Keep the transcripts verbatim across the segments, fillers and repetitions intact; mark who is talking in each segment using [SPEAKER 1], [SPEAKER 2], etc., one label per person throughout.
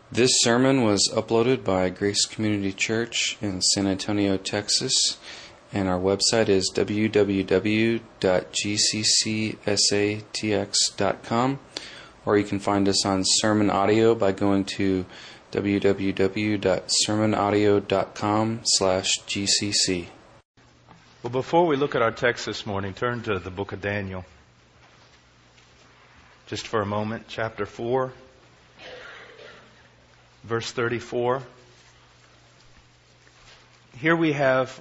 [SPEAKER 1] This sermon was uploaded by Grace Community Church in San Antonio, Texas, and our website is w w w dot g c c s a t x dot com, or you can find us on Sermon Audio by going to w w w dot sermon audio dot com slash g c c.
[SPEAKER 2] Well, before we look at our text this morning, turn to the book of Daniel. Just for a moment, chapter four. Verse thirty-four. Here we have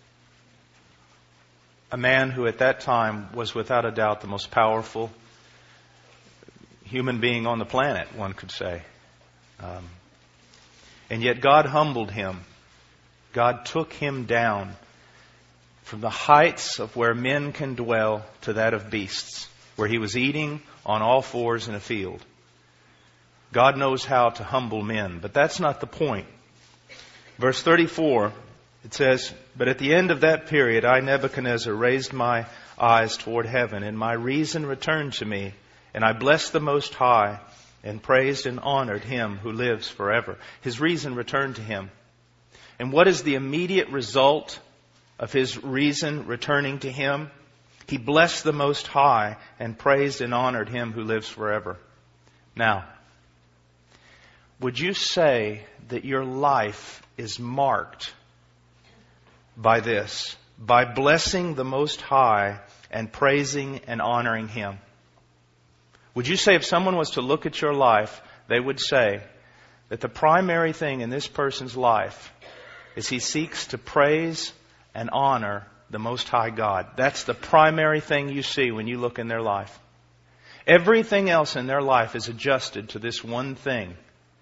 [SPEAKER 2] a man who at that time was without a doubt the most powerful human being on the planet, one could say. Um, and yet God humbled him. God took him down from the heights of where men can dwell to that of beasts, where he was eating on all fours in a field. God knows how to humble men, but that's not the point. Verse thirty-four, it says, "But at the end of that period, I, Nebuchadnezzar, raised my eyes toward heaven, and my reason returned to me, and I blessed the Most High, and praised and honored Him who lives forever." His reason returned to him. And what is the immediate result of his reason returning to him? He blessed the Most High, and praised and honored Him who lives forever. Now, would you say that your life is marked by this, by blessing the Most High and praising and honoring Him? Would you say if someone was to look at your life, they would say that the primary thing in this person's life is he seeks to praise and honor the Most High God? That's the primary thing you see when you look in their life. Everything else in their life is adjusted to this one thing.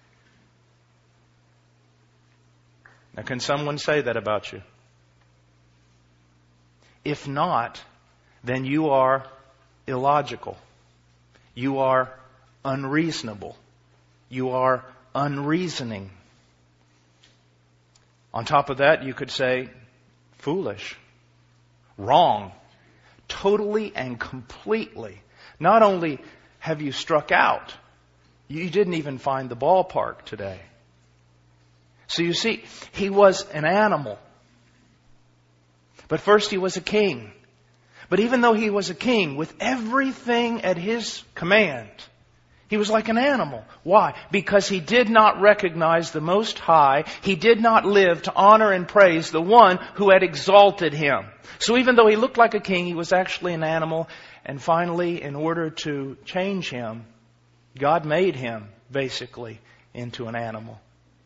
[SPEAKER 2] Now, can someone say that about you? If not, then you are illogical. You are unreasonable. You are unreasoning. On top of that, you could say foolish, wrong, totally and completely. Not only have you struck out, you didn't even find the ballpark today. So you see, he was an animal. But first he was a king. But even though he was a king, with everything at his command, he was like an animal. Why? Because he did not recognize the Most High. He did not live to honor and praise the one who had exalted him. So even though he looked like a king, he was actually an animal. And finally, in order to change him, God made him basically into an animal.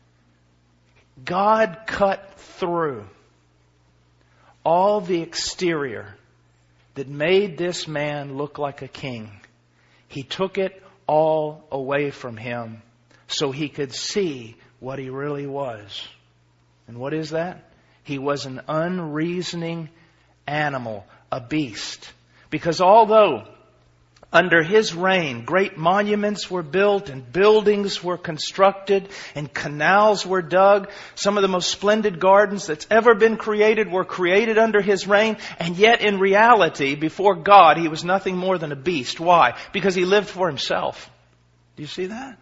[SPEAKER 2] God cut through all the exterior that made this man look like a king. He took it all away from him so he could see what he really was. And what is that? He was an unreasoning animal, a beast. Because although under his reign, great monuments were built and buildings were constructed and canals were dug. Some of the most splendid gardens that's ever been created were created under his reign. And yet in reality, before God, he was nothing more than a beast. Why? Because he lived for himself. Do you see that?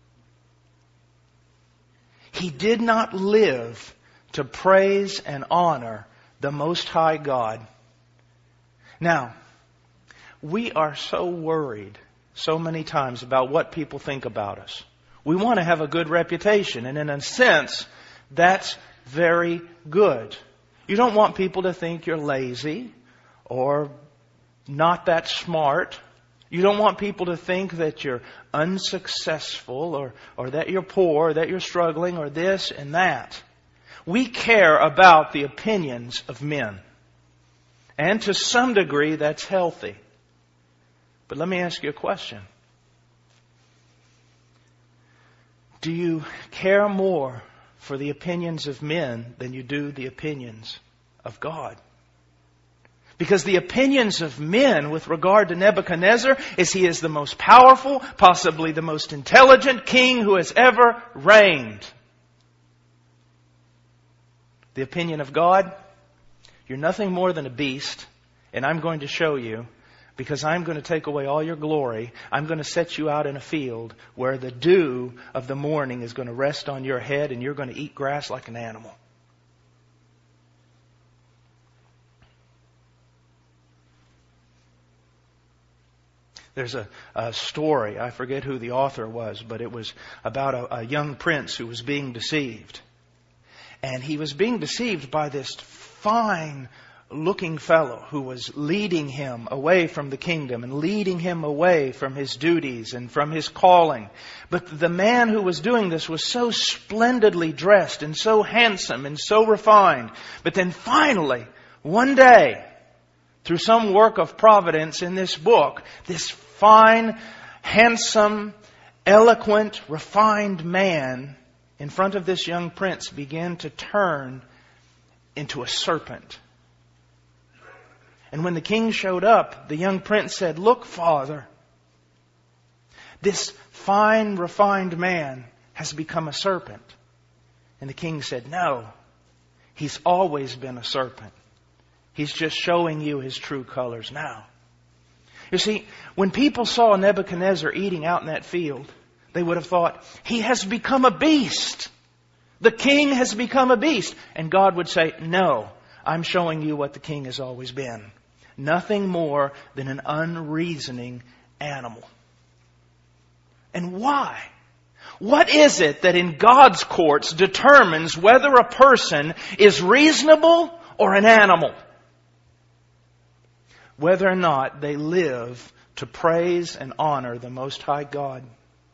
[SPEAKER 2] He did not live to praise and honor the Most High God. Now, we are so worried so many times about what people think about us. We want to have a good reputation, and in a sense, that's very good. You don't want people to think you're lazy or not that smart. You don't want people to think that you're unsuccessful or, or that you're poor, or that you're struggling, or this and that. We care about the opinions of men. And to some degree, that's healthy. But let me ask you a question. Do you care more for the opinions of men than you do the opinions of God? Because the opinions of men with regard to Nebuchadnezzar is he is the most powerful, possibly the most intelligent king who has ever reigned. The opinion of God, you're nothing more than a beast, and I'm going to show you Because I'm going to take away all your glory. I'm going to set you out in a field where the dew of the morning is going to rest on your head and you're going to eat grass like an animal. There's a, a story, I forget who the author was, but it was about a, a young prince who was being deceived. And he was being deceived by this fine looking fellow who was leading him away from the kingdom and leading him away from his duties and from his calling. But the man who was doing this was so splendidly dressed and so handsome and so refined. But then finally, one day, through some work of providence in this book, this fine, handsome, eloquent, refined man in front of this young prince began to turn into a serpent. And when the king showed up, the young prince said, "Look, father, this fine, refined man has become a serpent." And the king said, "No, he's always been a serpent. He's just showing you his true colors now." You see, when people saw Nebuchadnezzar eating out in that field, they would have thought, he has become a beast. The king has become a beast. And God would say, "No, I'm showing you what the king has always been. Nothing more than an unreasoning animal." And why? What is it that in God's courts determines whether a person is reasonable or an animal? Whether or not they live to praise and honor the Most High God.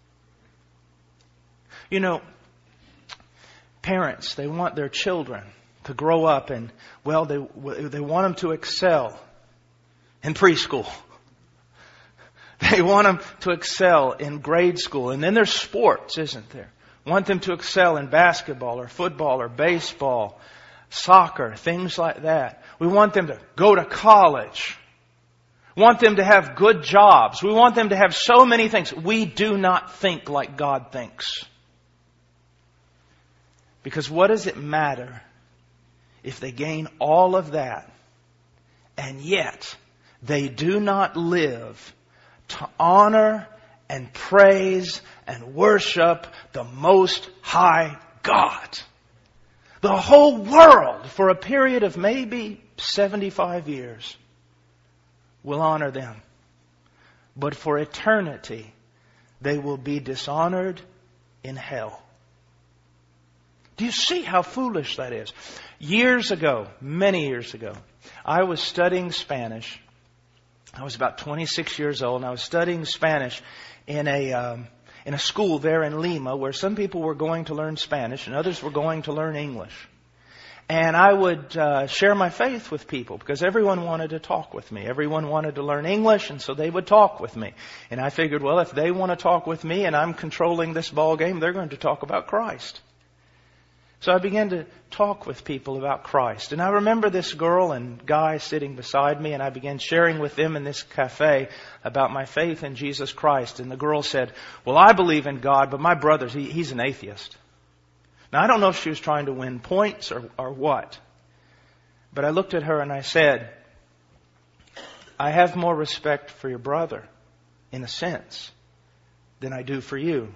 [SPEAKER 2] You know, parents, they want their children to grow up and, well, they they want them to excel in preschool. They want them to excel in grade school. And then there's sports, isn't there? Want them to excel in basketball or football or baseball, soccer, things like that. We want them to go to college. Want them to have good jobs. We want them to have so many things. We do not think like God thinks. Because what does it matter if they gain all of that and yet they do not live to honor and praise and worship the Most High God? The whole world, for a period of maybe seventy-five years, will honor them. But for eternity, they will be dishonored in hell. Do you see how foolish that is? Years ago, many years ago, I was studying Spanish. I was about twenty-six years old, and I was studying Spanish in a um, in a school there in Lima, where some people were going to learn Spanish and others were going to learn English. And I would uh, share my faith with people because everyone wanted to talk with me. Everyone wanted to learn English, and so they would talk with me. And I figured, well, if they want to talk with me and I'm controlling this ball game, they're going to talk about Christ. So I began to talk with people about Christ. And I remember this girl and guy sitting beside me, and I began sharing with them in this cafe about my faith in Jesus Christ. And the girl said, "Well, I believe in God, but my brother, he, he's an atheist." Now, I don't know if she was trying to win points or, or what. But I looked at her and I said, "I have more respect for your brother, in a sense, than I do for you."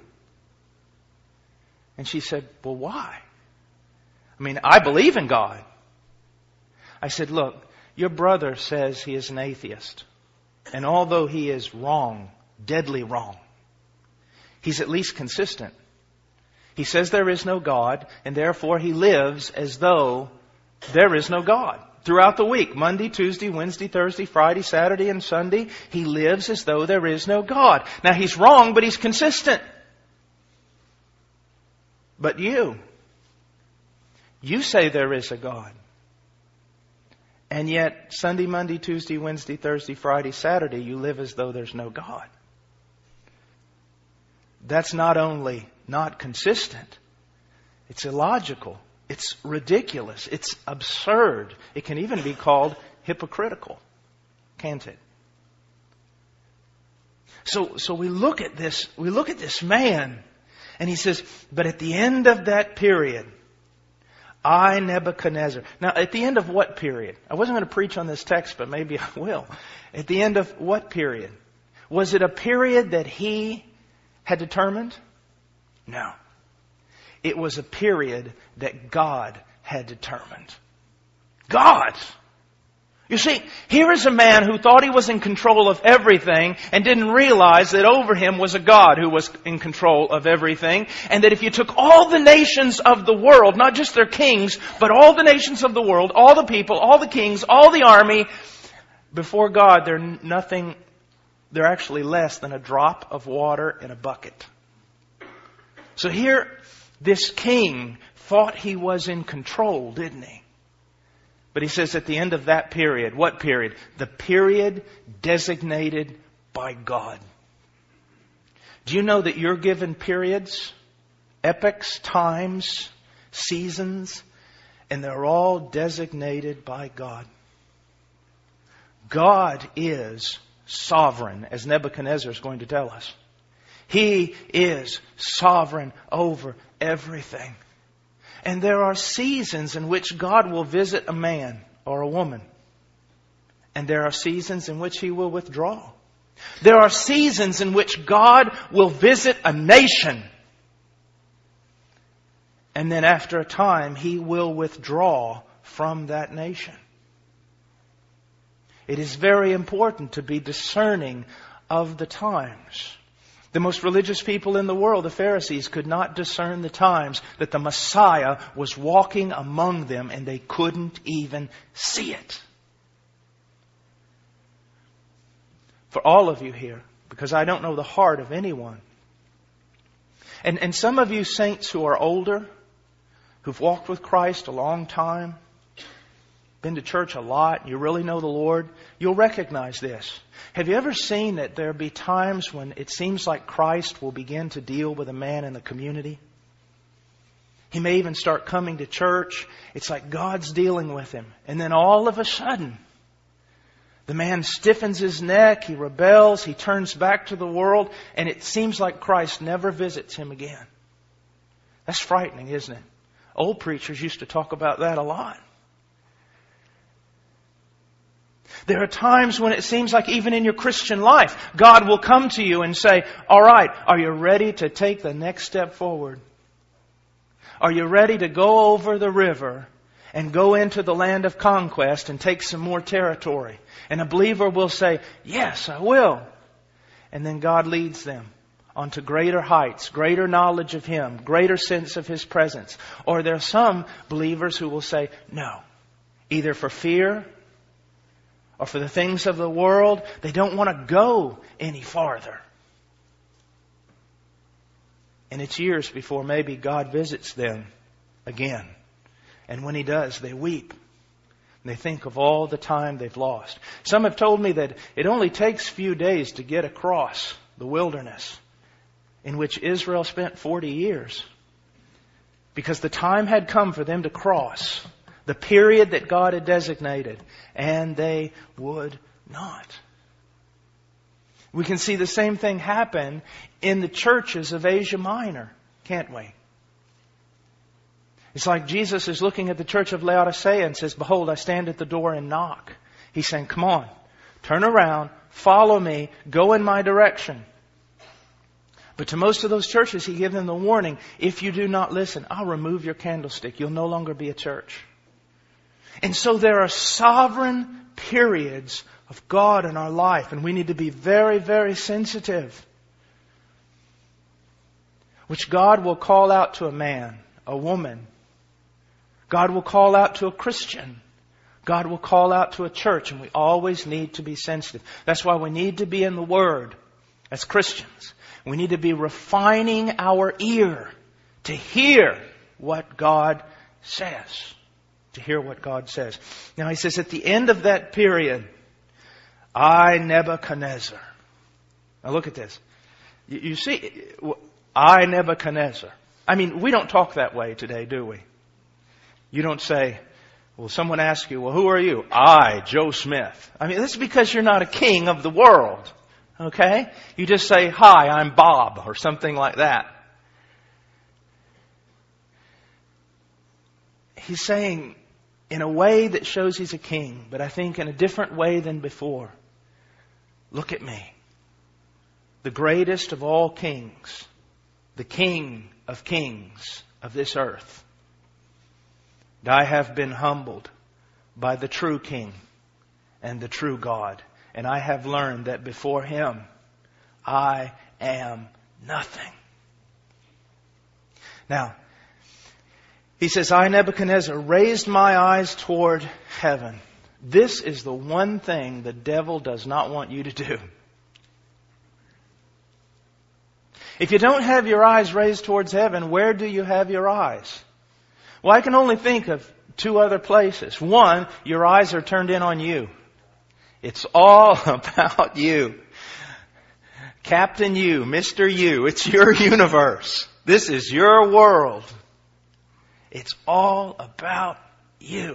[SPEAKER 2] And she said, "Well, why? I mean, I believe in God." I said, "Look, your brother says he is an atheist. And although he is wrong, deadly wrong, he's at least consistent. He says there is no God, and therefore he lives as though there is no God. Throughout the week, Monday, Tuesday, Wednesday, Thursday, Friday, Saturday, and Sunday, he lives as though there is no God." Now, he's wrong, but he's consistent. But you, you say there is a God. And yet, Sunday, Monday, Tuesday, Wednesday, Thursday, Friday, Saturday, you live as though there's no God. That's not only not consistent, it's illogical, it's ridiculous, it's absurd. It can even be called hypocritical, can't it? So, so we look at this, we look at this man, and he says, "But at the end of that period, I, Nebuchadnezzar. Now, at the end of what period? I wasn't going to preach on this text, but maybe I will. At the end of what period? Was it a period that he had determined? No. It was a period that God had determined. God! You see, here is a man who thought he was in control of everything and didn't realize that over him was a God who was in control of everything. And that if you took all the nations of the world, not just their kings, but all the nations of the world, all the people, all the kings, all the army, before God, they're nothing, they're actually less than a drop of water in a bucket. So here, this king thought he was in control, didn't he? But he says at the end of that period, what period? The period designated by God. Do you know that you're given periods, epochs, times, seasons, and they're all designated by God? God is sovereign, as Nebuchadnezzar is going to tell us. He is sovereign over everything. And there are seasons in which God will visit a man or a woman. And there are seasons in which He will withdraw. There are seasons in which God will visit a nation. And then after a time, He will withdraw from that nation. It is very important to be discerning of the times. The most religious people in the world, the Pharisees, could not discern the times that the Messiah was walking among them, and they couldn't even see it. For all of you here, because I don't know the heart of anyone. And, and some of you saints who are older, who've walked with Christ a long time, been to church a lot, you really know the Lord, you'll recognize this. Have you ever seen that there be times when it seems like Christ will begin to deal with a man in the community? He may even start coming to church. It's like God's dealing with him. And then all of a sudden, the man stiffens his neck, he rebels, he turns back to the world, and it seems like Christ never visits him again. That's frightening, isn't it? Old preachers used to talk about that a lot. There are times when it seems like even in your Christian life, God will come to you and say, all right, are you ready to take the next step forward? Are you ready to go over the river and go into the land of conquest and take some more territory? And a believer will say, yes, I will. And then God leads them onto greater heights, greater knowledge of Him, greater sense of His presence. Or there are some believers who will say, no, either for fear or for the things of the world, they don't want to go any farther. And it's years before maybe God visits them again. And when He does, they weep. And they think of all the time they've lost. Some have told me that it only takes a few days to get across the wilderness in which Israel spent forty years. Because the time had come for them to cross the period that God had designated, and they would not. We can see the same thing happen in the churches of Asia Minor, can't we? It's like Jesus is looking at the church of Laodicea and says, behold, I stand at the door and knock. He's saying, come on, turn around, follow me, go in my direction. But to most of those churches, He gave them the warning, if you do not listen, I'll remove your candlestick. You'll no longer be a church. And so there are sovereign periods of God in our life, and we need to be very, very sensitive. Which God will call out to a man, a woman. God will call out to a Christian. God will call out to a church, and we always need to be sensitive. That's why we need to be in the Word as Christians. We need to be refining our ear to hear what God says. To hear what God says. Now He says, at the end of that period, I, Nebuchadnezzar. Now look at this. You, you see, I, Nebuchadnezzar. I mean, we don't talk that way today, do we? You don't say, well, someone asks you, well, who are you? I, Joe Smith. I mean, this is because you're not a king of the world. Okay? You just say, hi, I'm Bob, or something like that. He's saying, in a way that shows He's a king, but I think in a different way than before. Look at me. The greatest of all kings. The King of kings of this earth. And I have been humbled by the true King and the true God. And I have learned that before Him, I am nothing. Now, he says, I, Nebuchadnezzar, raised my eyes toward heaven. This is the one thing the devil does not want you to do. If you don't have your eyes raised towards heaven, where do you have your eyes? Well, I can only think of two other places. One, your eyes are turned in on you. It's all about you. Captain You, Mister You. It's your universe. This is your world. It's all about you.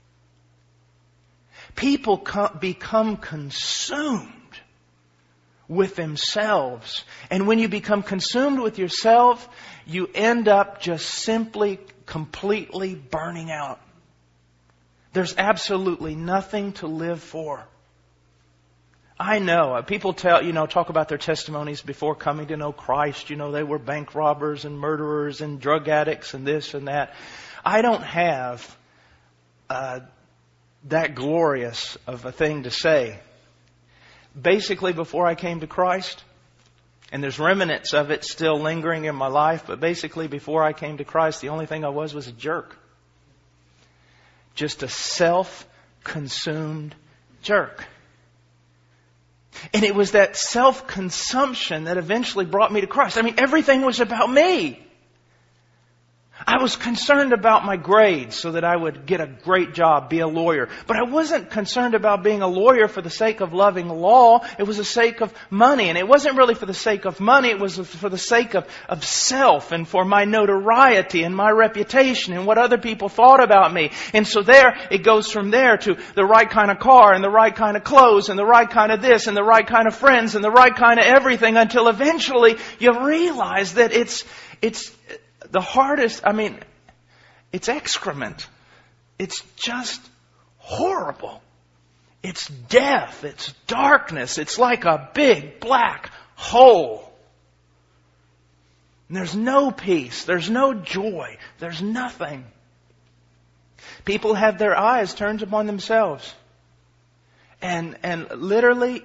[SPEAKER 2] People become consumed with themselves. And when you become consumed with yourself, you end up just simply, completely burning out. There's absolutely nothing to live for. I know. People tell, you know, talk about their testimonies before coming to know Christ. You know, they were bank robbers and murderers and drug addicts and this and that. I don't have uh, that glorious of a thing to say. Basically, before I came to Christ, and there's remnants of it still lingering in my life, but basically before I came to Christ, the only thing I was was a jerk. Just a self-consumed jerk. And it was that self-consumption that eventually brought me to Christ. I mean, everything was about me. I was concerned about my grades so that I would get a great job, be a lawyer. But I wasn't concerned about being a lawyer for the sake of loving law. It was the sake of money. And it wasn't really for the sake of money. It was for the sake of, of self and for my notoriety and my reputation and what other people thought about me. And so there, it goes from there to the right kind of car and the right kind of clothes and the right kind of this and the right kind of friends and the right kind of everything until eventually you realize that it's, it's, the hardest, I mean, it's excrement. It's just horrible. It's death. It's darkness. It's like a big black hole. And there's no peace. There's no joy. There's nothing. People have their eyes turned upon themselves. And, and literally,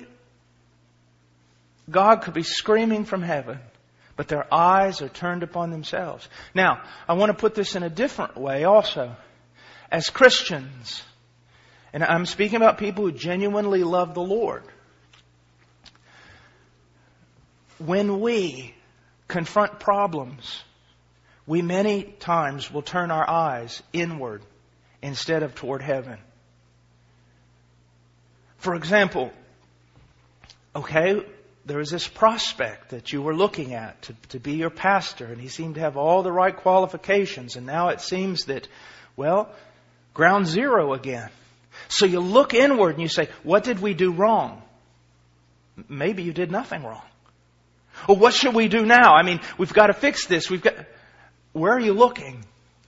[SPEAKER 2] God could be screaming from heaven. But their eyes are turned upon themselves. Now, I want to put this in a different way also. As Christians, and I'm speaking about people who genuinely love the Lord. When we confront problems, we many times will turn our eyes inward instead of toward heaven. For example, okay, there was this prospect that you were looking at to, to be your pastor, and he seemed to have all the right qualifications, and now it seems that, well, ground zero again. So you look inward and you say, what did we do wrong? Maybe you did nothing wrong. Well, what should we do now? I mean, we've got to fix this. We've got. Where are you looking?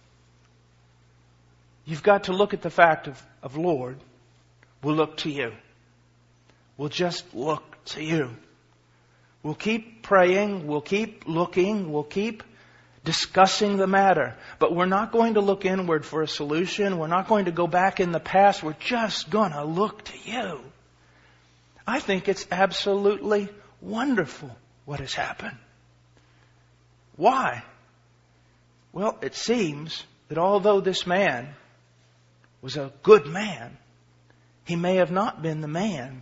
[SPEAKER 2] You've got to look at the fact of, of Lord, we'll look to you. We'll just look to you. We'll keep praying, we'll keep looking, we'll keep discussing the matter. But we're not going to look inward for a solution. We're not going to go back in the past. We're just going to look to you. I think it's absolutely wonderful what has happened. Why? Well, it seems that although this man was a good man, he may have not been the man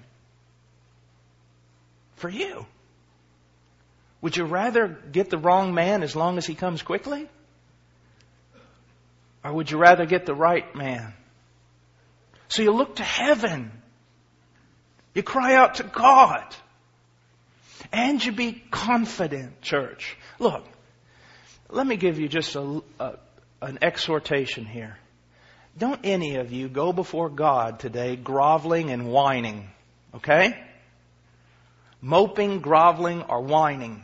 [SPEAKER 2] for you. Would you rather get the wrong man as long as he comes quickly? Or would you rather get the right man? So you look to heaven. You cry out to God. And you be confident, church. Look, let me give you just a, a, an exhortation here. Don't any of you go before God today groveling and whining. Okay? Moping, groveling, or whining.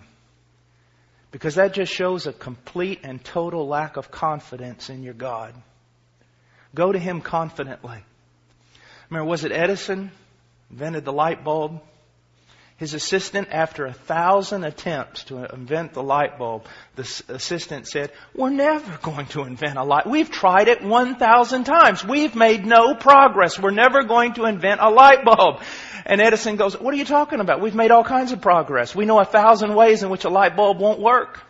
[SPEAKER 2] Because that just shows a complete and total lack of confidence in your God. Go to Him confidently. Remember, was it Edison invented the light bulb? His assistant, after a thousand attempts to invent the light bulb, the assistant said, we're never going to invent a light. We've tried it one thousand times. We've made no progress. We're never going to invent a light bulb. And Edison goes, what are you talking about? We've made all kinds of progress. We know a thousand ways in which a light bulb won't work.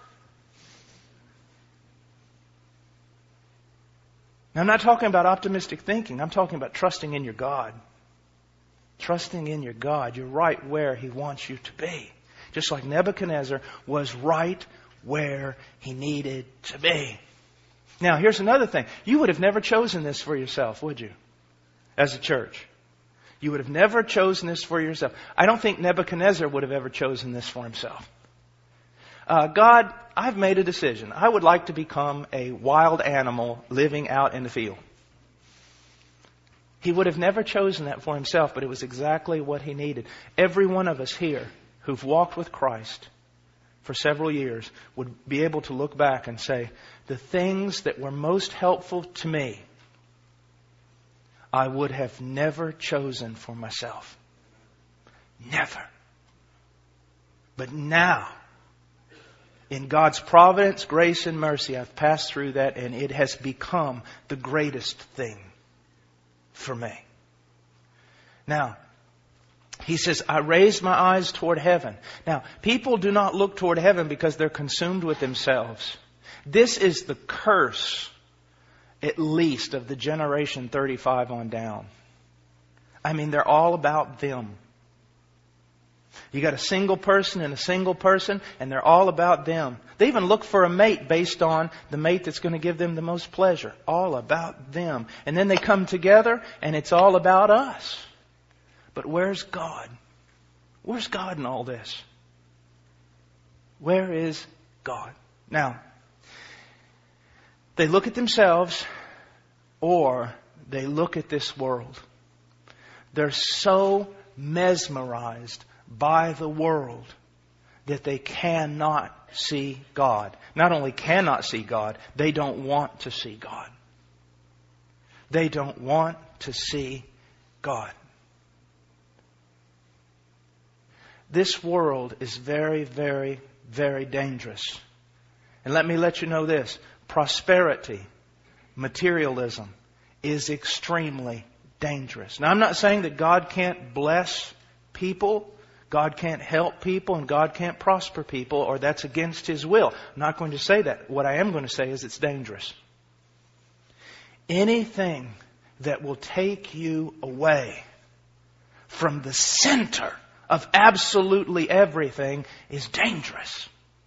[SPEAKER 2] Now, I'm not talking about optimistic thinking. I'm talking about trusting in your God. Trusting in your God. You're right where He wants you to be. Just like Nebuchadnezzar was right where he needed to be. Now, here's another thing. You would have never chosen this for yourself, would you? As a church. You would have never chosen this for yourself. I don't think Nebuchadnezzar would have ever chosen this for himself. Uh, God, I've made a decision. I would like to become a wild animal living out in the field. He would have never chosen that for himself, but it was exactly what he needed. Every one of us here who've walked with Christ for several years would be able to look back and say, the things that were most helpful to me, I would have never chosen for myself. Never. But now, in God's providence, grace, and mercy, I've passed through that, and it has become the greatest thing for me. Now, he says, I raised my eyes toward heaven. Now, people do not look toward heaven because they're consumed with themselves. This is the curse, at least, of the generation thirty-five on down. I mean, they're all about them. You got a single person and a single person, and they're all about them. They even look for a mate based on the mate that's going to give them the most pleasure. All about them. And then they come together, and it's all about us. But where's God? Where's God in all this? Where is God? Now, they look at themselves, or they look at this world. They're so mesmerized by the world that they cannot see God. Not only cannot see God, they don't want to see God. They don't want to see God. This world is very, very, very dangerous. And let me let you know this. Prosperity, materialism, is extremely dangerous. Now, I'm not saying that God can't bless people, God can't help people, and God can't prosper people, or that's against His will. I'm not going to say that. What I am going to say is it's dangerous. Anything that will take you away from the center of absolutely everything is dangerous.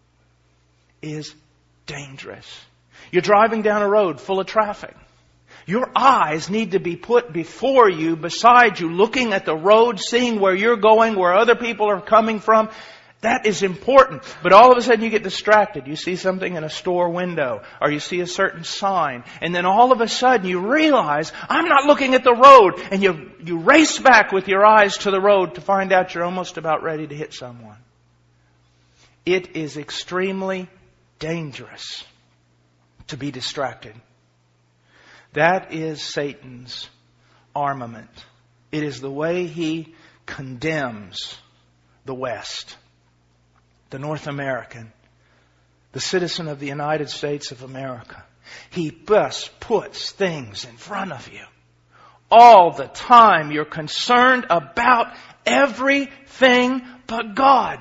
[SPEAKER 2] Is dangerous. You're driving down a road full of traffic. Your eyes need to be put before you, beside you, looking at the road, seeing where you're going, where other people are coming from. That is important. But all of a sudden you get distracted. You see something in a store window, or you see a certain sign, and then all of a sudden you realize, I'm not looking at the road, and you, you race back with your eyes to the road to find out you're almost about ready to hit someone. It is extremely dangerous to be distracted. That is Satan's armament. It is the way he condemns the West, the North American, the citizen of the United States of America. He just puts things in front of you. All the time you're concerned about everything but God.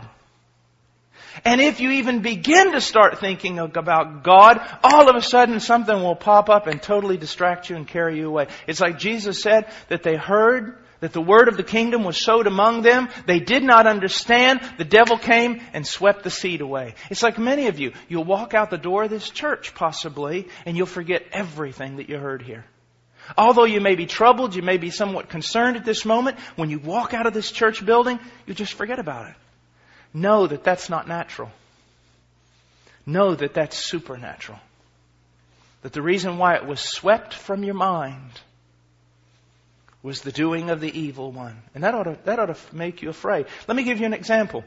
[SPEAKER 2] And if you even begin to start thinking about God, all of a sudden something will pop up and totally distract you and carry you away. It's like Jesus said that they heard that the word of the kingdom was sowed among them. They did not understand. The devil came and swept the seed away. It's like many of you. You'll walk out the door of this church possibly, and you'll forget everything that you heard here. Although you may be troubled, you may be somewhat concerned at this moment, when you walk out of this church building, you just forget about it. Know that that's not natural. Know that that's supernatural. That the reason why it was swept from your mind was the doing of the evil one. And that ought to, that ought to make you afraid. Let me give you an example.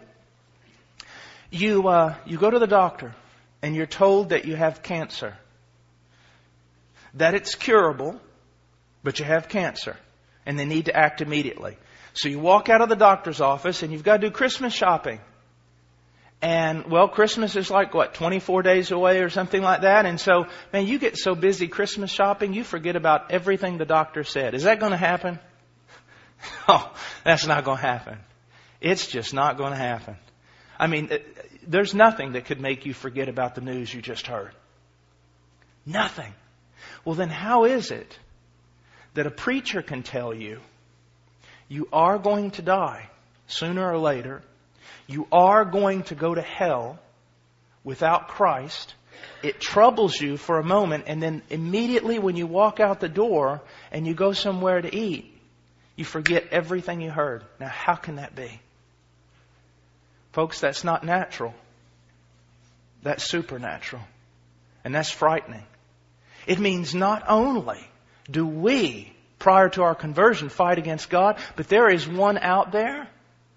[SPEAKER 2] You, uh, you go to the doctor and you're told that you have cancer. That it's curable, but you have cancer and they need to act immediately. So you walk out of the doctor's office and you've got to do Christmas shopping. And, well, Christmas is like, what, twenty-four days away or something like that? And so, man, you get so busy Christmas shopping, you forget about everything the doctor said. Is that going to happen? Oh, that's not going to happen. It's just not going to happen. I mean, there's nothing that could make you forget about the news you just heard. Nothing. Well, then how is it that a preacher can tell you you are going to die sooner or later? You are going to go to hell without Christ. It troubles you for a moment, and then immediately when you walk out the door and you go somewhere to eat, you forget everything you heard. Now, how can that be? Folks, that's not natural. That's supernatural. And that's frightening. It means not only do we, prior to our conversion, fight against God, but there is one out there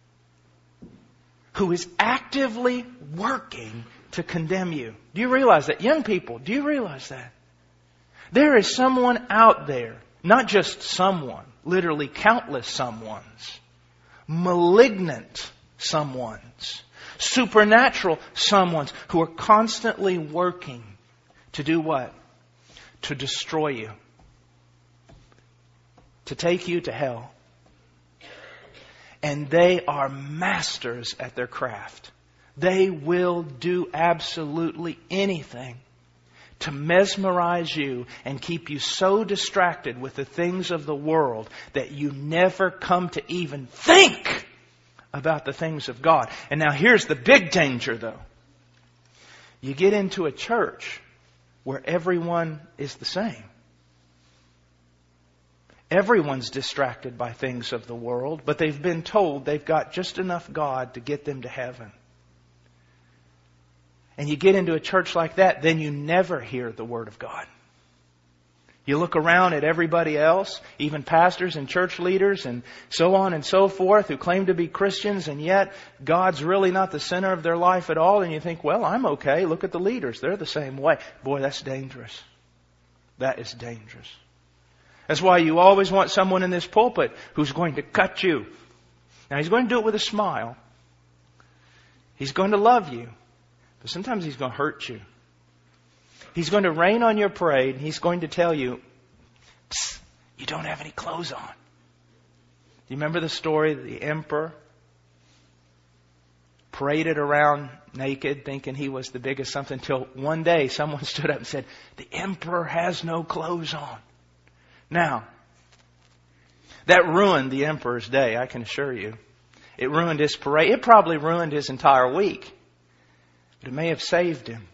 [SPEAKER 2] who is actively working to condemn you. Do you realize that? Young people, do you realize that? There is someone out there, not just someone, literally countless someones, malignant someones, supernatural someones who are constantly working to do what? To destroy you. To take you to hell. And they are masters at their craft. They will do absolutely anything to mesmerize you and keep you so distracted with the things of the world that you never come to even think about the things of God. And now here's the big danger, though. You get into a church where everyone is the same. Everyone's distracted by things of the world, but they've been told they've got just enough God to get them to heaven. And you get into a church like that, then you never hear the Word of God. You look around at everybody else, even pastors and church leaders and so on and so forth who claim to be Christians, and yet God's really not the center of their life at all. And you think, well, I'm okay. Look at the leaders. They're the same way. Boy, that's dangerous. That is dangerous. That's why you always want someone in this pulpit who's going to cut you. Now, he's going to do it with a smile. He's going to love you. But sometimes he's going to hurt you. He's going to rain on your parade. And he's going to tell you, psst, you don't have any clothes on. Do you remember the story of the emperor paraded around naked thinking he was the biggest something until one day someone stood up and said, the emperor has no clothes on. Now, that ruined the emperor's day, I can assure you. It ruined his parade. It probably ruined his entire week. But it may have saved him.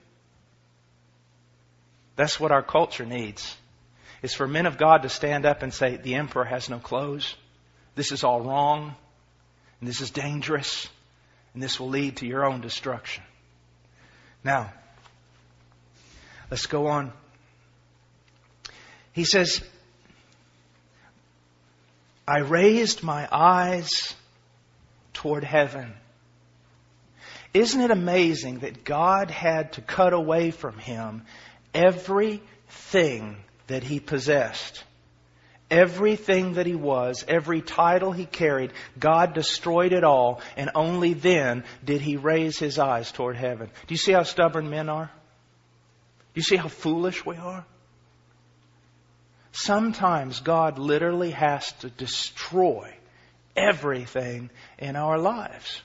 [SPEAKER 2] That's what our culture needs. It's for men of God to stand up and say, the emperor has no clothes. This is all wrong. And this is dangerous. And this will lead to your own destruction. Now, let's go on. He says, I raised my eyes toward heaven. Isn't it amazing that God had to cut away from him everything that he possessed? Everything that he was, every title he carried, God destroyed it all, and only then did he raise his eyes toward heaven. Do you see how stubborn men are? Do you see how foolish we are? Sometimes God literally has to destroy everything in our lives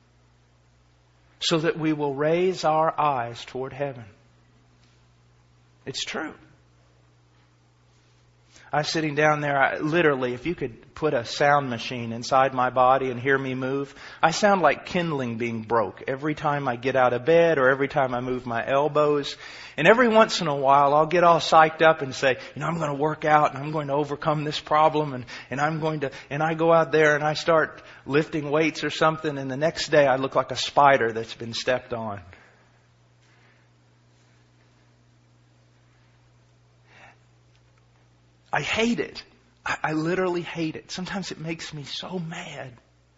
[SPEAKER 2] so that we will raise our eyes toward heaven. It's true. I was sitting down there, I, literally, if you could put a sound machine inside my body and hear me move, I sound like kindling being broke every time I get out of bed or every time I move my elbows. And every once in a while, I'll get all psyched up and say, you know, I'm going to work out and I'm going to overcome this problem and, and I'm going to, and I go out there and I start lifting weights or something, and the next day I look like a spider that's been stepped on. I hate it. I, I literally hate it. Sometimes it makes me so mad.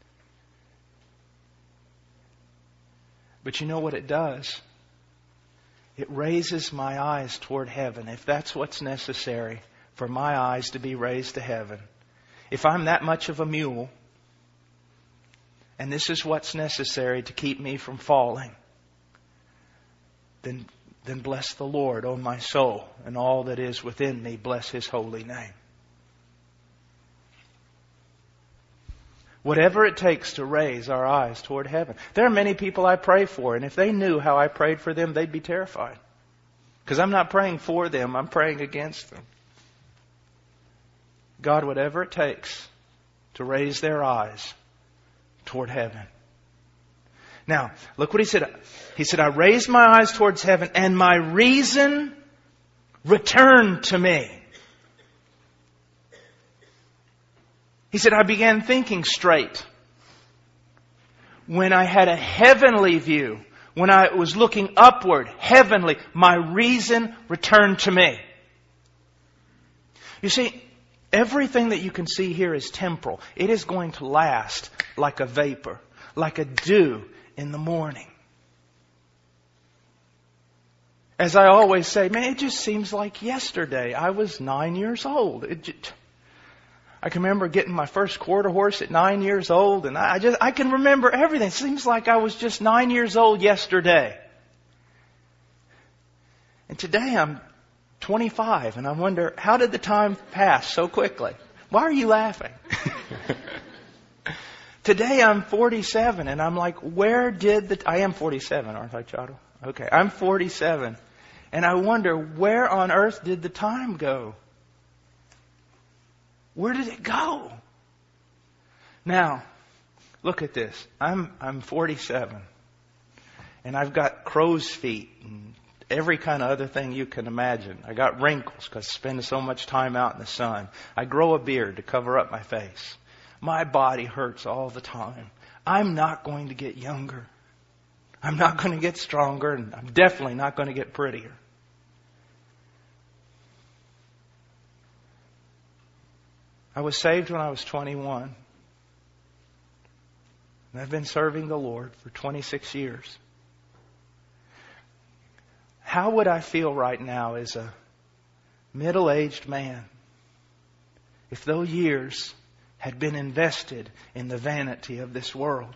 [SPEAKER 2] But you know what it does? It raises my eyes toward heaven. If that's what's necessary for my eyes to be raised to heaven. If I'm that much of a mule, and this is what's necessary to keep me from falling, then, then bless the Lord, O my soul, and all that is within me, bless His holy name. Whatever it takes to raise our eyes toward heaven. There are many people I pray for, and if they knew how I prayed for them, they'd be terrified. Because I'm not praying for them, I'm praying against them. God, whatever it takes to raise their eyes toward heaven. Now, look what He said. He said, I raised my eyes towards heaven, and my reason returned to me. He said, I began thinking straight. When I had a heavenly view, when I was looking upward, heavenly, my reason returned to me. You see, everything that you can see here is temporal. It is going to last like a vapor, like a dew in the morning. As I always say, man, it just seems like yesterday. I was nine years old. It just, I can remember getting my first quarter horse at nine years old, and I just I can remember everything. It seems like I was just nine years old yesterday. And today I'm twenty-five, and I wonder, how did the time pass so quickly? Why are you laughing? Today I'm forty-seven, and I'm like, where did the... I am forty-seven, aren't I, Chado? Okay, I'm forty-seven. And I wonder, where on earth did the time go? Where did it go? Now, look at this. I'm I'm forty-seven. And I've got crow's feet and every kind of other thing you can imagine. I got wrinkles because I spend so much time out in the sun. I grow a beard to cover up my face. My body hurts all the time. I'm not going to get younger. I'm not going to get stronger, and I'm definitely not going to get prettier. I was saved when I was twenty-one. And I've been serving the Lord for twenty-six years. How would I feel right now as a middle-aged man if those years had been invested in the vanity of this world?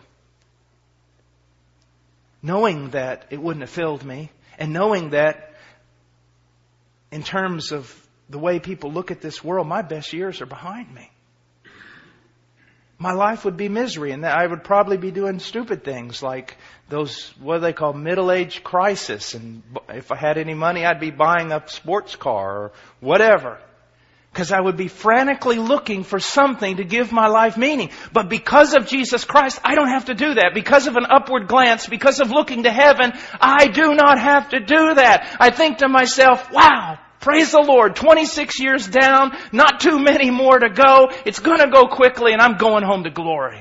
[SPEAKER 2] Knowing that it wouldn't have filled me, and knowing that in terms of the way people look at this world, my best years are behind me. My life would be misery, and I would probably be doing stupid things like those, what do they call, middle-age crisis. And if I had any money, I'd be buying a sports car or whatever. Because I would be frantically looking for something to give my life meaning. But because of Jesus Christ, I don't have to do that. Because of an upward glance, because of looking to heaven, I do not have to do that. I think to myself, wow, praise the Lord, twenty-six years down, not too many more to go. It's going to go quickly, and I'm going home to glory.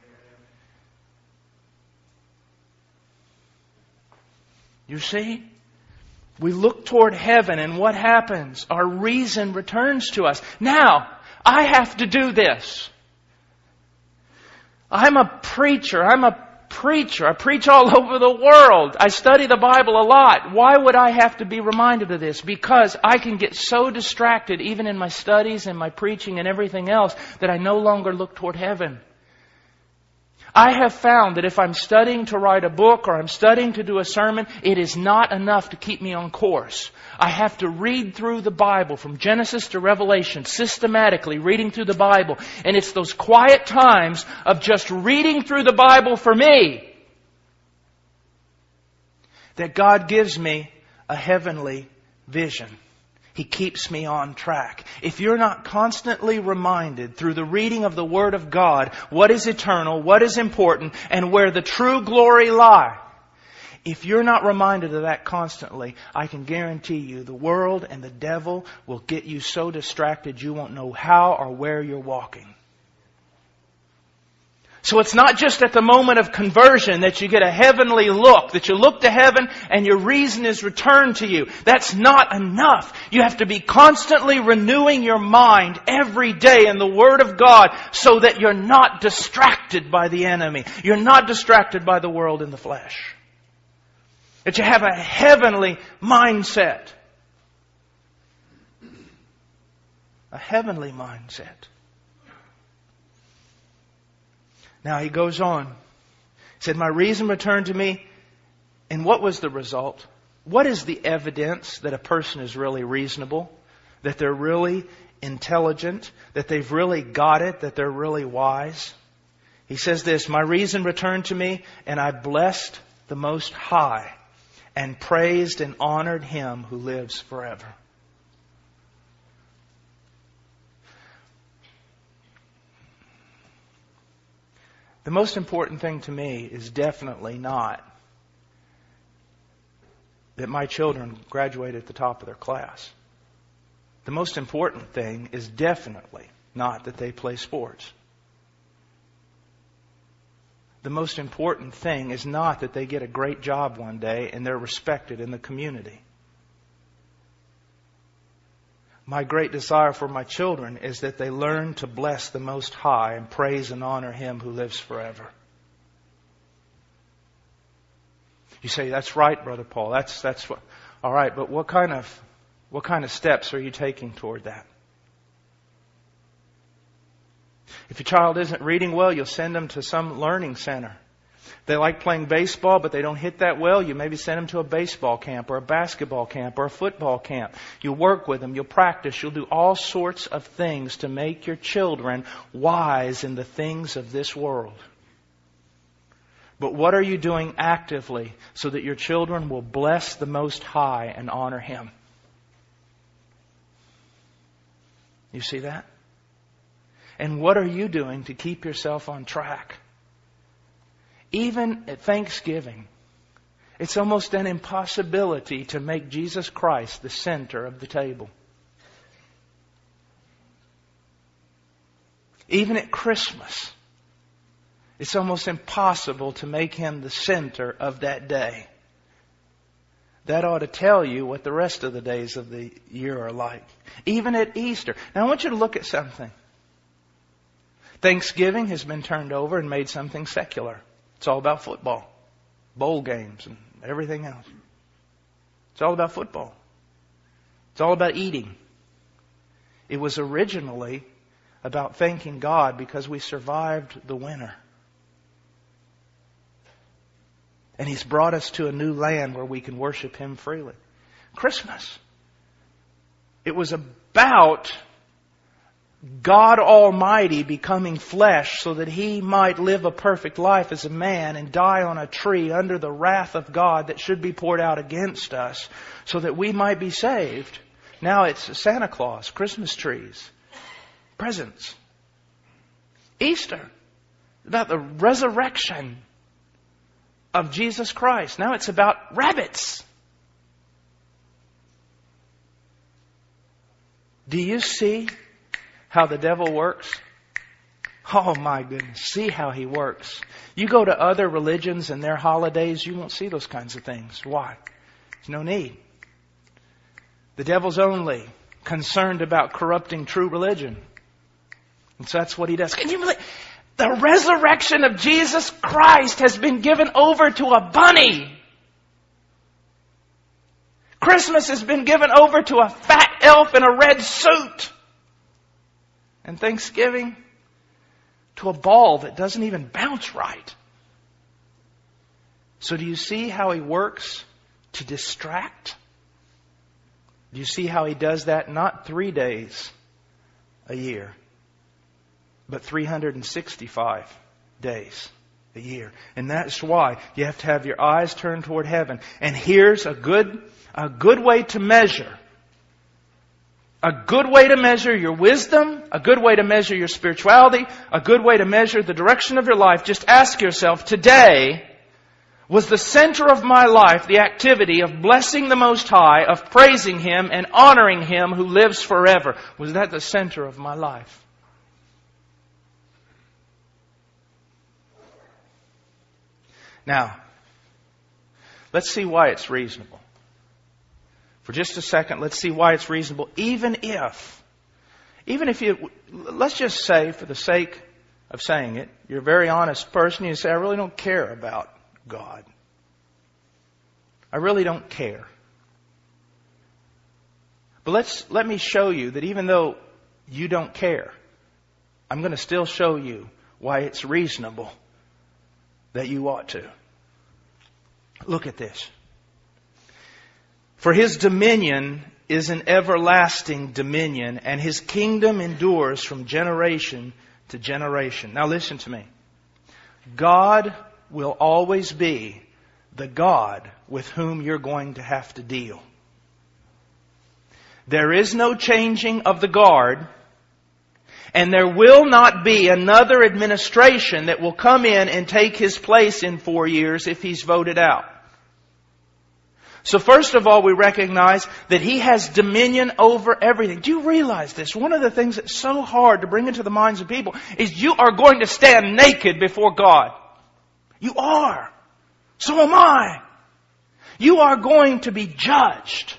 [SPEAKER 2] You see? We look toward heaven, and what happens? Our reason returns to us. Now, I have to do this. I'm a preacher. I'm a preacher. I preach all over the world. I study the Bible a lot. Why would I have to be reminded of this? Because I can get so distracted, even in my studies and my preaching and everything else, that I no longer look toward heaven. I have found that if I'm studying to write a book or I'm studying to do a sermon, it is not enough to keep me on course. I have to read through the Bible from Genesis to Revelation, systematically reading through the Bible. And it's those quiet times of just reading through the Bible for me that God gives me a heavenly vision. He keeps me on track. If you're not constantly reminded through the reading of the Word of God what is eternal, what is important, and where the true glory lie, if you're not reminded of that constantly, I can guarantee you the world and the devil will get you so distracted you won't know how or where you're walking. So it's not just at the moment of conversion that you get a heavenly look, that you look to heaven and your reason is returned to you. That's not enough. You have to be constantly renewing your mind every day in the Word of God so that you're not distracted by the enemy. You're not distracted by the world and the flesh. That you have a heavenly mindset. A heavenly mindset. Now he goes on. He said, my reason returned to me. And what was the result? What is the evidence that a person is really reasonable? That they're really intelligent? That they've really got it? That they're really wise? He says this, my reason returned to me, and I blessed the Most High, and praised and honored Him who lives forever. The most important thing to me is definitely not that my children graduate at the top of their class. The most important thing is definitely not that they play sports. The most important thing is not that they get a great job one day and they're respected in the community. My great desire for my children is that they learn to bless the Most High and praise and honor Him who lives forever. You say, that's right, Brother Paul. That's that's what. All right, but what kind of what kind of steps are you taking toward that? If your child isn't reading well, you'll send them to some learning center. They like playing baseball, but they don't hit that well, you maybe send them to a baseball camp or a basketball camp or a football camp. You'll work with them, you'll practice, you'll do all sorts of things to make your children wise in the things of this world. But what are you doing actively so that your children will bless the Most High and honor Him? You see that? And what are you doing to keep yourself on track? Even at Thanksgiving, it's almost an impossibility to make Jesus Christ the center of the table. Even at Christmas, it's almost impossible to make Him the center of that day. That ought to tell you what the rest of the days of the year are like. Even at Easter. Now I want you to look at something. Thanksgiving has been turned over and made something secular. It's all about football, bowl games, and everything else. It's all about football. It's all about eating. It was originally about thanking God because we survived the winter. And He's brought us to a new land where we can worship Him freely. Christmas. It was about God Almighty becoming flesh so that He might live a perfect life as a man and die on a tree under the wrath of God that should be poured out against us so that we might be saved. Now it's Santa Claus, Christmas trees, presents. Easter, about the resurrection of Jesus Christ. Now it's about rabbits. Do you see how the devil works? Oh my goodness. See how he works. You go to other religions and their holidays, you won't see those kinds of things. Why? There's no need. The devil's only concerned about corrupting true religion. And so that's what he does. Can you believe? The resurrection of Jesus Christ has been given over to a bunny. Christmas has been given over to a fat elf in a red suit. And Thanksgiving to a ball that doesn't even bounce right. So do you see how he works to distract? Do you see how he does that not three days a year, but three hundred sixty-five days a year? And that's why you have to have your eyes turned toward heaven. And here's a good, a good way to measure. A good way to measure your wisdom, a good way to measure your spirituality, a good way to measure the direction of your life. Just ask yourself, today, was the center of my life the activity of blessing the Most High, of praising Him and honoring Him who lives forever? Was that the center of my life? Now, let's see why it's reasonable. For just a second, let's see why it's reasonable. Even if, even if you, let's just say, for the sake of saying it, you're a very honest person, you say, I really don't care about God. I really don't care. But let's, let me show you that even though you don't care. I'm going to still show you why it's reasonable that you ought to. Look at this. For His dominion is an everlasting dominion, and His kingdom endures from generation to generation. Now listen to me. God will always be the God with whom you're going to have to deal. There is no changing of the guard, and there will not be another administration that will come in and take His place in four years if He's voted out. So first of all, we recognize that He has dominion over everything. Do you realize this? One of the things that's so hard to bring into the minds of people is you are going to stand naked before God. You are. So am I. You are going to be judged.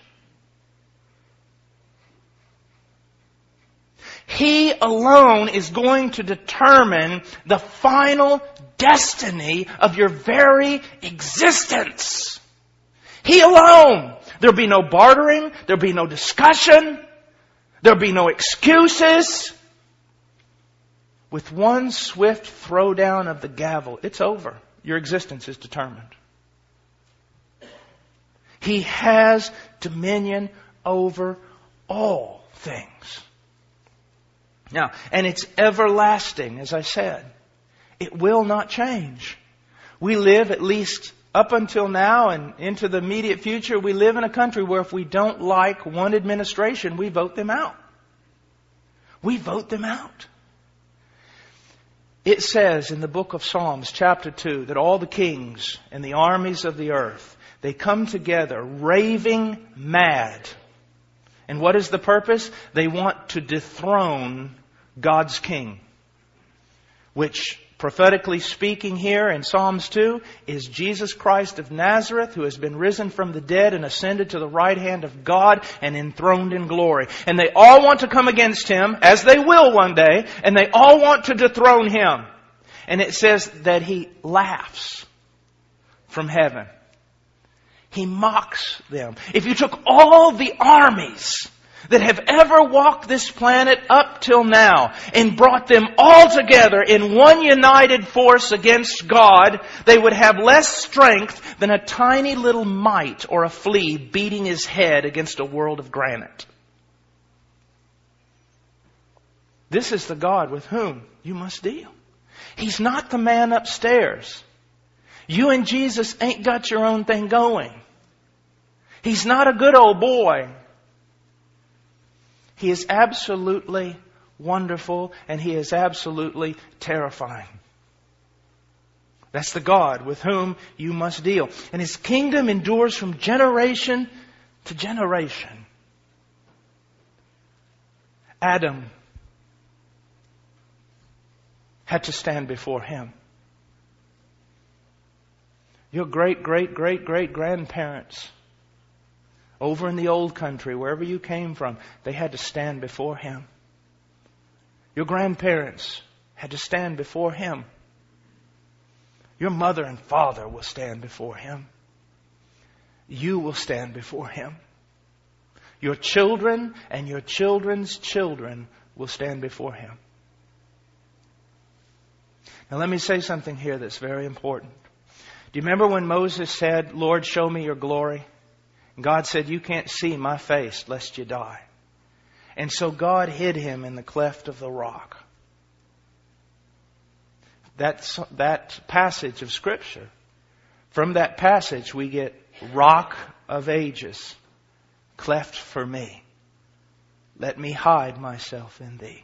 [SPEAKER 2] He alone is going to determine the final destiny of your very existence. He alone. There'll be no bartering. There'll be no discussion. There'll be no excuses. With one swift throwdown of the gavel, it's over. Your existence is determined. He has dominion over all things. Now, and it's everlasting, as I said. It will not change. We live, at least up until now and into the immediate future, we live in a country where if we don't like one administration, we vote them out. We vote them out. It says in the book of Psalms, chapter two, that all the kings and the armies of the earth, they come together raving mad. And what is the purpose? They want to dethrone God's king. Which, prophetically speaking here in Psalms two, is Jesus Christ of Nazareth, who has been risen from the dead and ascended to the right hand of God and enthroned in glory. And they all want to come against Him, as they will one day, and they all want to dethrone Him. And it says that He laughs from heaven. He mocks them. If you took all the armies that have ever walked this planet up till now and brought them all together in one united force against God, they would have less strength than a tiny little mite or a flea beating his head against a world of granite. This is the God with whom you must deal. He's not the man upstairs. You and Jesus ain't got your own thing going. He's not a good old boy. He is absolutely wonderful, and He is absolutely terrifying. That's the God with whom you must deal. And His kingdom endures from generation to generation. Adam had to stand before Him. Your great, great, great, great grandparents over in the old country, wherever you came from, they had to stand before Him. Your grandparents had to stand before Him. Your mother and father will stand before Him. You will stand before Him. Your children and your children's children will stand before Him. Now let me say something here that's very important. Do you remember when Moses said, "Lord, show me your glory"? God said, "You can't see my face lest you die." And so God hid him in the cleft of the rock. That's, that passage of Scripture. From that passage we get Rock of Ages, cleft for me. Let me hide myself in thee.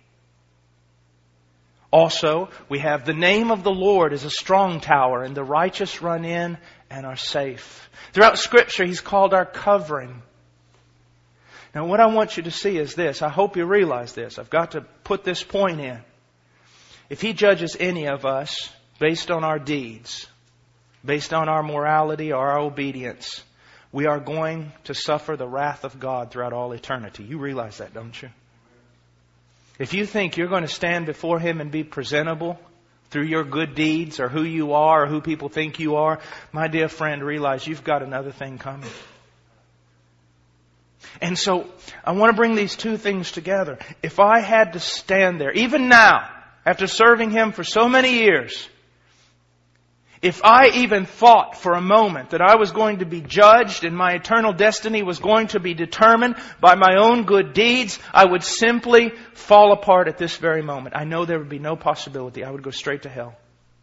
[SPEAKER 2] Also, we have the name of the Lord is a strong tower, and the righteous run in and are safe. Throughout Scripture, He's called our covering. Now, what I want you to see is this. I hope you realize this. I've got to put this point in. If He judges any of us based on our deeds, based on our morality or our obedience, we are going to suffer the wrath of God throughout all eternity. You realize that, don't you? If you think you're going to stand before Him and be presentable through your good deeds or who you are or who people think you are, my dear friend, realize you've got another thing coming. And so, I want to bring these two things together. If I had to stand there, even now, after serving Him for so many years, if I even thought for a moment that I was going to be judged and my eternal destiny was going to be determined by my own good deeds, I would simply fall apart at this very moment. I know there would be no possibility. I would go straight to hell.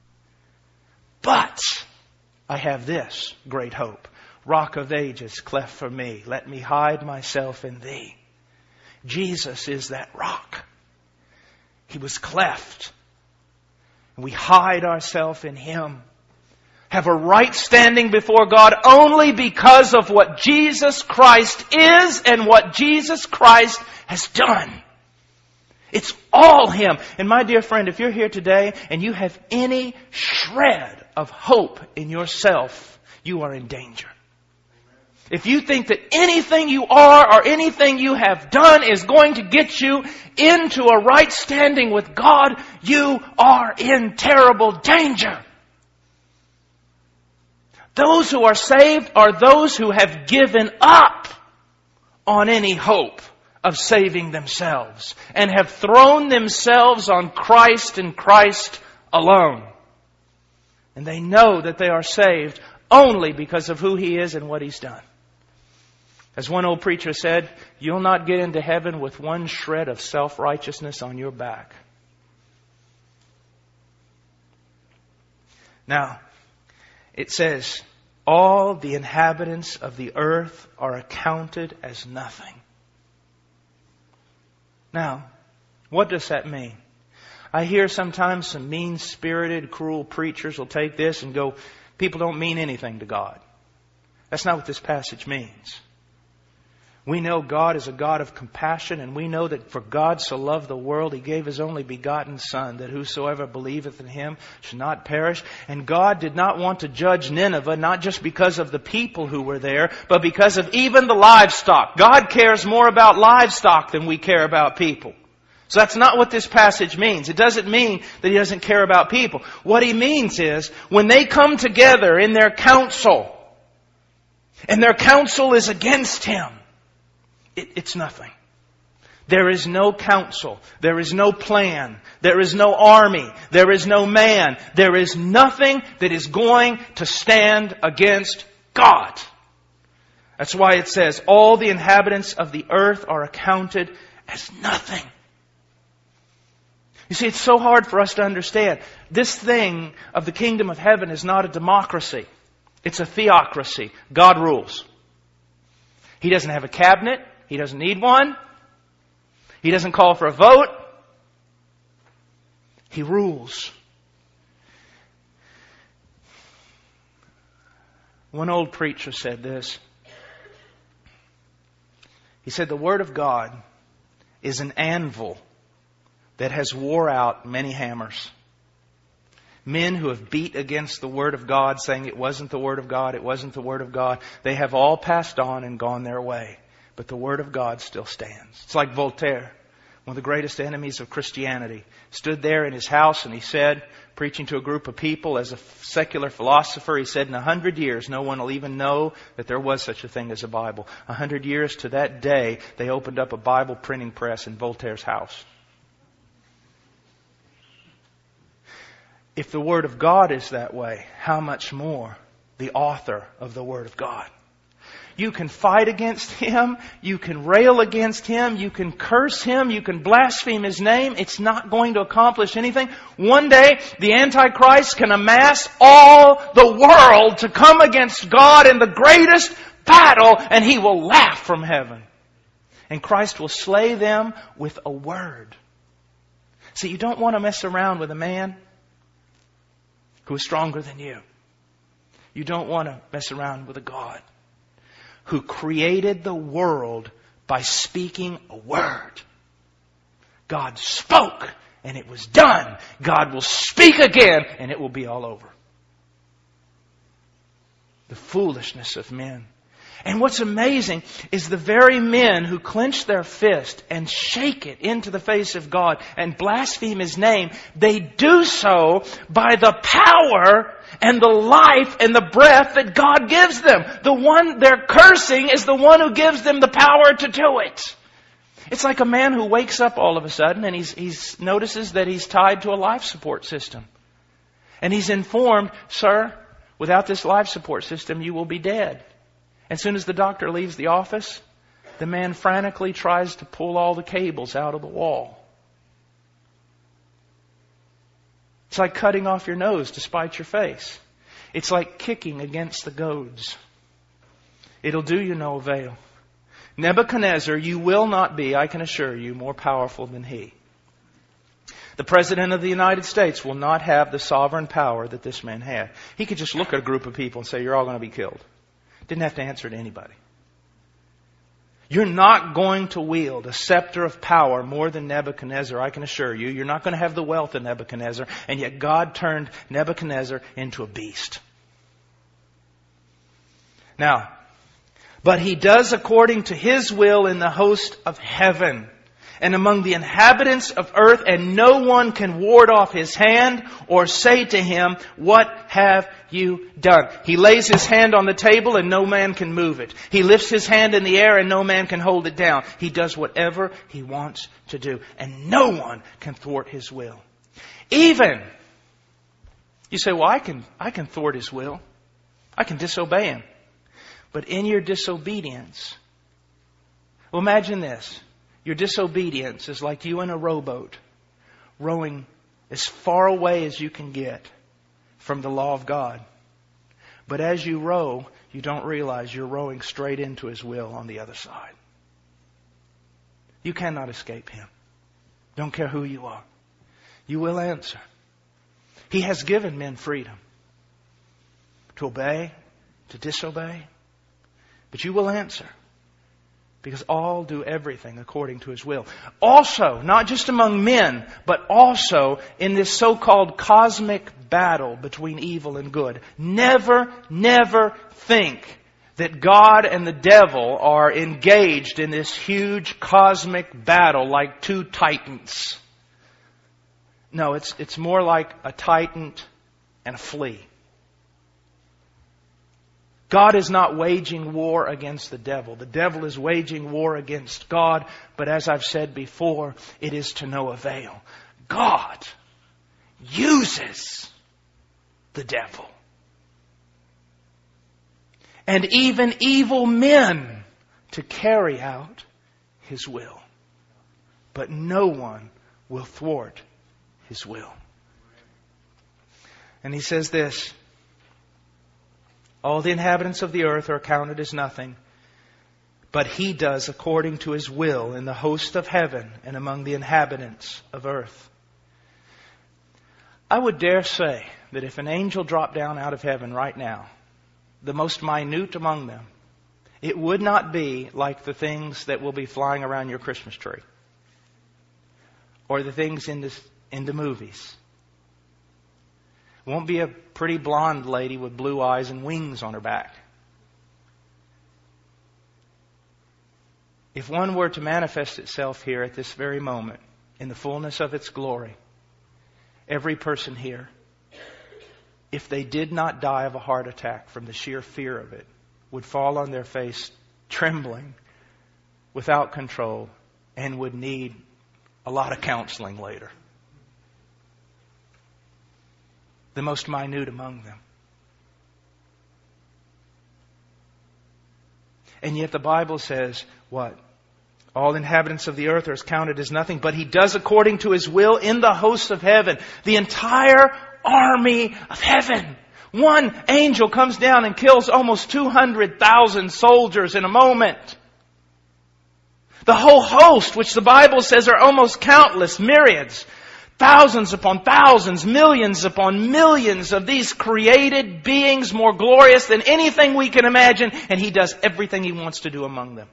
[SPEAKER 2] But I have this great hope. Rock of ages, cleft for me. Let me hide myself in Thee. Jesus is that rock. He was cleft. And we hide ourselves in Him. Have a right standing before God only because of what Jesus Christ is and what Jesus Christ has done. It's all Him. And my dear friend, if you're here today and you have any shred of hope in yourself, you are in danger. If you think that anything you are or anything you have done is going to get you into a right standing with God, you are in terrible danger. Those who are saved are those who have given up on any hope of saving themselves and have thrown themselves on Christ and Christ alone. And they know that they are saved only because of who He is and what He's done. As one old preacher said, you'll not get into heaven with one shred of self-righteousness on your back. Now, it says, all the inhabitants of the earth are accounted as nothing. Now, what does that mean? I hear sometimes some mean-spirited, cruel preachers will take this and go, people don't mean anything to God. That's not what this passage means. We know God is a God of compassion, and we know that for God so loved the world, He gave His only begotten Son, that whosoever believeth in Him should not perish. And God did not want to judge Nineveh, not just because of the people who were there, but because of even the livestock. God cares more about livestock than we care about people. So that's not what this passage means. It doesn't mean that He doesn't care about people. What He means is, when they come together in their council, and their council is against Him, It, it's nothing. There is no counsel. There is no plan. There is no army. There is no man. There is nothing that is going to stand against God. That's why it says, all the inhabitants of the earth are accounted as nothing. You see, it's so hard for us to understand. This thing of the kingdom of heaven is not a democracy. It's a theocracy. God rules. He doesn't have a cabinet. He doesn't need one. He doesn't call for a vote. He rules. One old preacher said this. He said, the Word of God is an anvil that has wore out many hammers. Men who have beat against the Word of God, saying it wasn't the Word of God, it wasn't the Word of God, they have all passed on and gone their way. But the Word of God still stands. It's like Voltaire, one of the greatest enemies of Christianity, stood there in his house and he said, preaching to a group of people as a secular philosopher, he said, in a hundred years, no one will even know that there was such a thing as a Bible. A hundred years to that day, they opened up a Bible printing press in Voltaire's house. If the Word of God is that way, how much more the author of the Word of God? You can fight against Him. You can rail against Him. You can curse Him. You can blaspheme His name. It's not going to accomplish anything. One day, the Antichrist can amass all the world to come against God in the greatest battle, and he will laugh from heaven. And Christ will slay them with a word. See, you don't want to mess around with a man who is stronger than you. You don't want to mess around with a God who created the world by speaking a word. God spoke and it was done. God will speak again and it will be all over. The foolishness of men. And what's amazing is the very men who clench their fist and shake it into the face of God and blaspheme His name, they do so by the power and the life and the breath that God gives them. The one they're cursing is the one who gives them the power to do it. It's like a man who wakes up all of a sudden and he's, he's notices that he's tied to a life support system. And he's informed, sir, without this life support system, you will be dead. As soon as the doctor leaves the office, the man frantically tries to pull all the cables out of the wall. It's like cutting off your nose to spite your face. It's like kicking against the goads. It'll do you no avail. Nebuchadnezzar, you will not be, I can assure you, more powerful than he. The President of the United States will not have the sovereign power that this man had. He could just look at a group of people and say, you're all going to be killed. Didn't have to answer to anybody. You're not going to wield a scepter of power more than Nebuchadnezzar, I can assure you. You're not going to have the wealth of Nebuchadnezzar, and yet God turned Nebuchadnezzar into a beast. Now, but He does according to His will in the host of heaven and among the inhabitants of earth, and no one can ward off His hand or say to Him, what have you done? He lays His hand on the table and no man can move it. He lifts His hand in the air and no man can hold it down. He does whatever He wants to do, and no one can thwart His will. Even, you say, well, I can, I can thwart His will. I can disobey Him. But in your disobedience, well, imagine this. Your disobedience is like you in a rowboat rowing as far away as you can get from the law of God. But as you row, you don't realize you're rowing straight into His will on the other side. You cannot escape Him. Don't care who you are. You will answer. He has given men freedom to obey, to disobey. But you will answer. Because all do everything according to His will. Also, not just among men, but also in this so-called cosmic battle between evil and good. Never, never think that God and the devil are engaged in this huge cosmic battle like two titans. No, it's, it's more like a titan and a flea. God is not waging war against the devil. The devil is waging war against God. But as I've said before, it is to no avail. God uses the devil. And even evil men to carry out His will. But no one will thwart His will. And He says this, all the inhabitants of the earth are counted as nothing, but He does according to His will in the host of heaven and among the inhabitants of earth. I would dare say that if an angel dropped down out of heaven right now, the most minute among them, it would not be like the things that will be flying around your Christmas tree or the things in the, in the movies. It won't be a pretty blonde lady with blue eyes and wings on her back. If one were to manifest itself here at this very moment, in the fullness of its glory, every person here, if they did not die of a heart attack from the sheer fear of it, would fall on their face trembling, without control, and would need a lot of counseling later. The most minute among them. And yet the Bible says, what? All inhabitants of the earth are counted as nothing, but He does according to His will in the hosts of heaven. The entire army of heaven. One angel comes down and kills almost two hundred thousand soldiers in a moment. The whole host, which the Bible says are almost countless, myriads, thousands upon thousands, millions upon millions of these created beings more glorious than anything we can imagine, and He does everything He wants to do among them.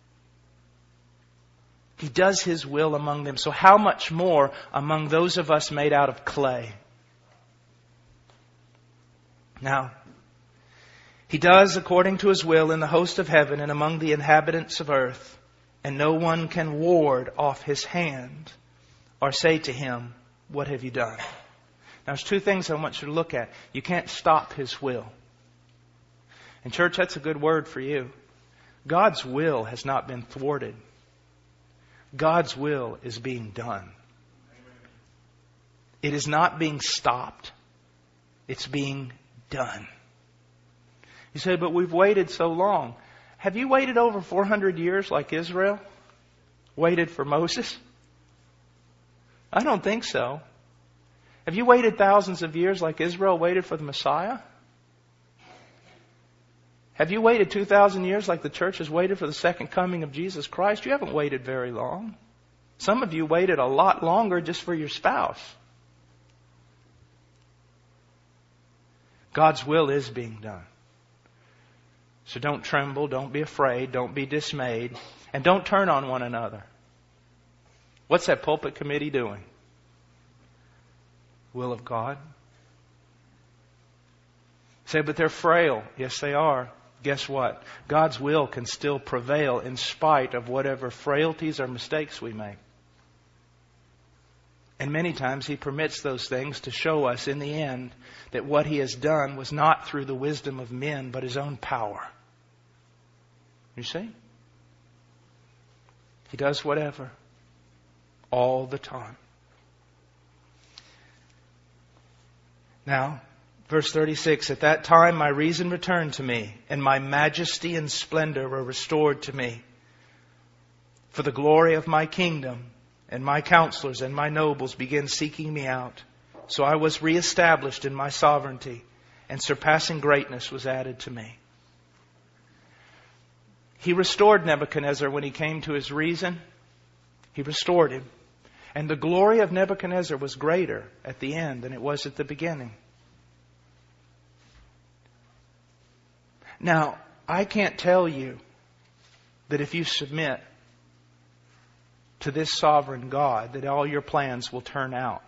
[SPEAKER 2] He does His will among them. So how much more among those of us made out of clay? Now, He does according to His will in the host of heaven and among the inhabitants of earth, and no one can ward off His hand or say to Him, what have you done? Now, there's two things I want you to look at. You can't stop His will. And church, that's a good word for you. God's will has not been thwarted. God's will is being done. It is not being stopped. It's being done. You say, but we've waited so long. Have you waited over four hundred years like Israel waited for Moses? I don't think so. Have you waited thousands of years like Israel waited for the Messiah? Have you waited two thousand years like the church has waited for the second coming of Jesus Christ? You haven't waited very long. Some of you waited a lot longer just for your spouse. God's will is being done. So don't tremble, don't be afraid, don't be dismayed, and don't turn on one another. What's that pulpit committee doing? Will of God. Say, but they're frail. Yes, they are. Guess what? God's will can still prevail in spite of whatever frailties or mistakes we make. And many times He permits those things to show us in the end that what He has done was not through the wisdom of men, but His own power. You see? He does whatever. All the time. Now, verse thirty-six, at that time my reason returned to me, and my majesty and splendor were restored to me. For the glory of my kingdom, and my counselors and my nobles began seeking me out. So I was reestablished in my sovereignty, and surpassing greatness was added to me. He restored Nebuchadnezzar when he came to his reason. He restored him. And the glory of Nebuchadnezzar was greater at the end than it was at the beginning. Now, I can't tell you that if you submit to this sovereign God, that all your plans will turn out.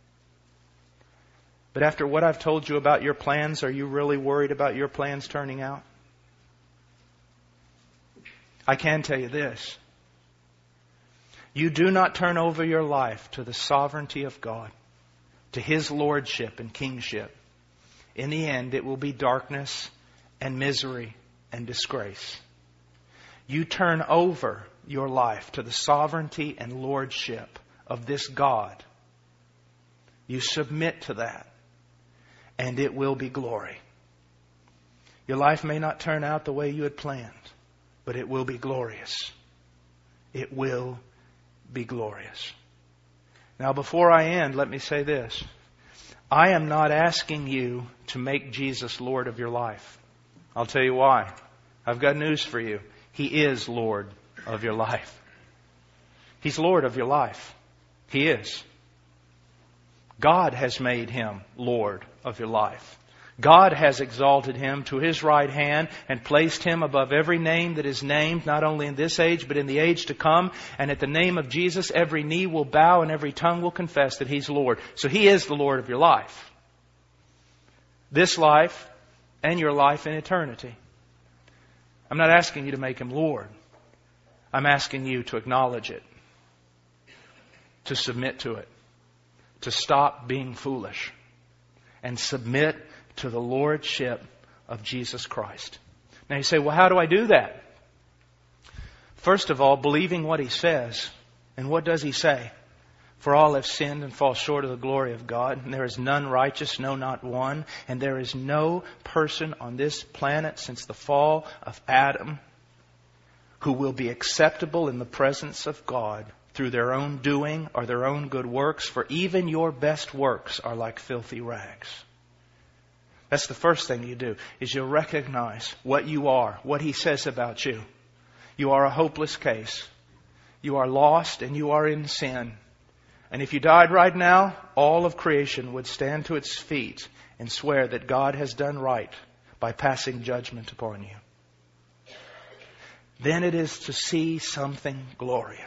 [SPEAKER 2] But after what I've told you about your plans, are you really worried about your plans turning out? I can tell you this. You do not turn over your life to the sovereignty of God, to His lordship and kingship. In the end, it will be darkness and misery and disgrace. You turn over your life to the sovereignty and lordship of this God. You submit to that, and it will be glory. Your life may not turn out the way you had planned, but it will be glorious. It will be glorious. Now, before I end, let me say this. I am not asking you to make Jesus Lord of your life. I'll tell you why. I've got news for you. He is Lord of your life. He's Lord of your life. He is. God has made Him Lord of your life. God has exalted Him to His right hand and placed Him above every name that is named, not only in this age, but in the age to come. And at the name of Jesus, every knee will bow and every tongue will confess that He's Lord. So He is the Lord of your life. This life and your life in eternity. I'm not asking you to make Him Lord. I'm asking you to acknowledge it. To submit to it. To stop being foolish. And submit to the lordship of Jesus Christ. Now you say, well, how do I do that? First of all, believing what He says. And what does He say? For all have sinned and fall short of the glory of God. And there is none righteous, no, not one. And there is no person on this planet since the fall of Adam who will be acceptable in the presence of God through their own doing or their own good works. For even your best works are like filthy rags. That's the first thing you do, is you recognize what you are, what He says about you. You are a hopeless case. You are lost and you are in sin. And if you died right now, all of creation would stand to its feet and swear that God has done right by passing judgment upon you. Then it is to see something glorious.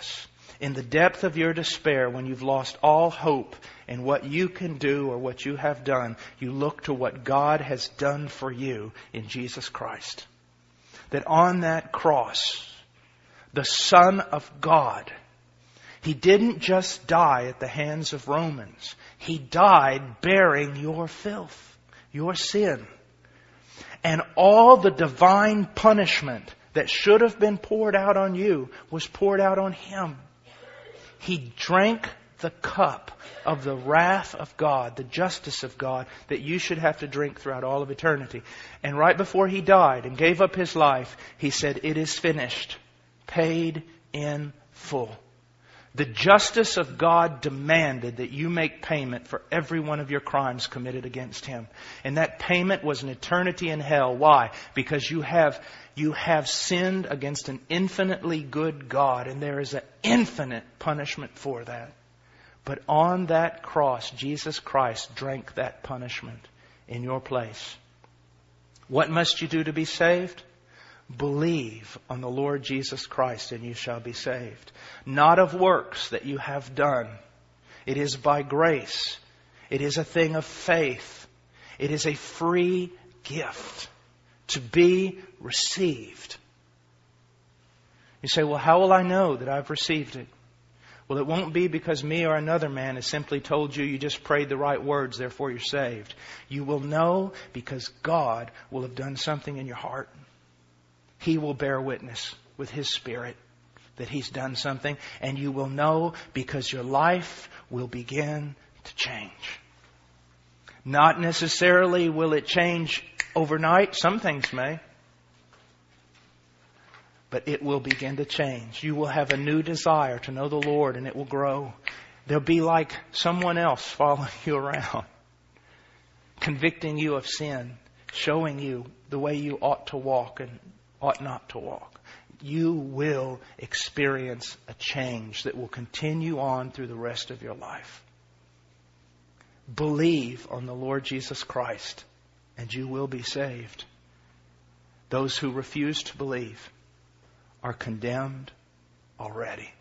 [SPEAKER 2] In the depth of your despair, when you've lost all hope in what you can do or what you have done, you look to what God has done for you in Jesus Christ. That on that cross, the Son of God, He didn't just die at the hands of Romans. He died bearing your filth, your sin. And all the divine punishment that should have been poured out on you was poured out on Him. He drank the cup of the wrath of God, the justice of God, that you should have to drink throughout all of eternity. And right before He died and gave up His life, He said, "It is finished, paid in full." The justice of God demanded that you make payment for every one of your crimes committed against Him. And that payment was an eternity in hell. Why? Because you have you have sinned against an infinitely good God, and there is an infinite punishment for that. But on that cross, Jesus Christ drank that punishment in your place. What must you do to be saved? Believe on the Lord Jesus Christ and you shall be saved. Not of works that you have done. It is by grace. It is a thing of faith. It is a free gift to be received. You say, well, how will I know that I've received it? Well, it won't be because me or another man has simply told you you just prayed the right words, therefore you're saved. You will know because God will have done something in your heart. He will bear witness with His Spirit that He's done something. And you will know because your life will begin to change. Not necessarily will it change overnight. Some things may. But it will begin to change. You will have a new desire to know the Lord, and it will grow. They'll be like someone else following you around, convicting you of sin, showing you the way you ought to walk and ought not to walk. You will experience a change that will continue on through the rest of your life. Believe on the Lord Jesus Christ, and you will be saved. Those who refuse to believe are condemned already.